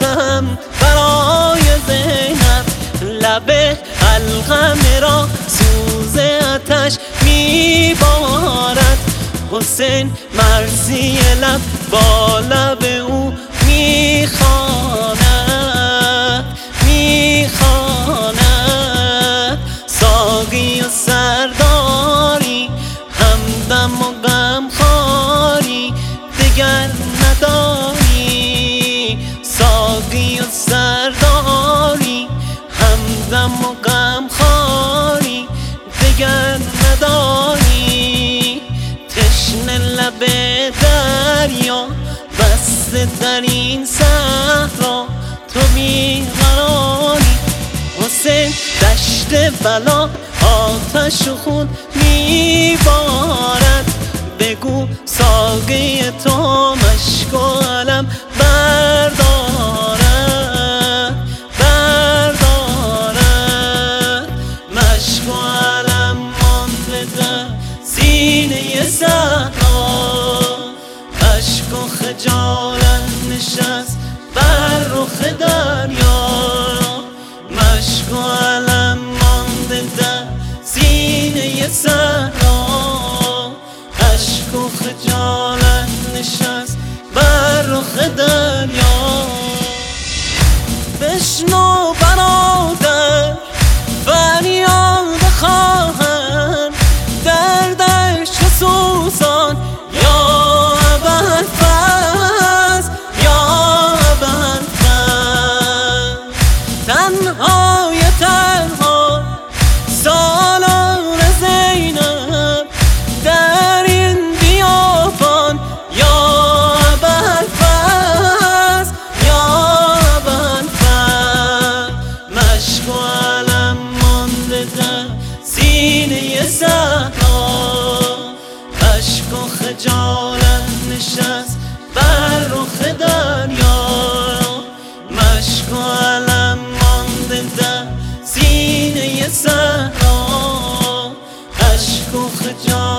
کردم برای زینب، لب القمه را سوز آتش میبارد. حسین مرثی لب با لب او میخواند، ساقی و سرداری، همدم و غمخواری دگر نداری. ساقی و سرداری، همدم و غمخواری دگر نداری. تشنه لب دریا بسته در این صحرا، تو بیقراری. حسین دشت بلا آتش و خون میبارد، بگو ساقی تو مشک و علم بردارد، مشک و علم مانده در سینه صحرا. اشک و خجالت نشست بر رخ دریا، مشک و علم مانده در سینه صحرا. اشک و خجالت نشست بر رخ دریا. بشنو برادر فریاد خواهر، دردش سوزان یا ابوالفضل، یا ابوالفضل. تنهای تنها سالار زینب در این بیابان، یا ابوالفضل، یا ابوالفضل. مشک و علم مانده در سینه صحرا، اشک و خجالت نشست بر رخ دریا. مشک و علم مانده در سینه صحرا، اشک و خجالت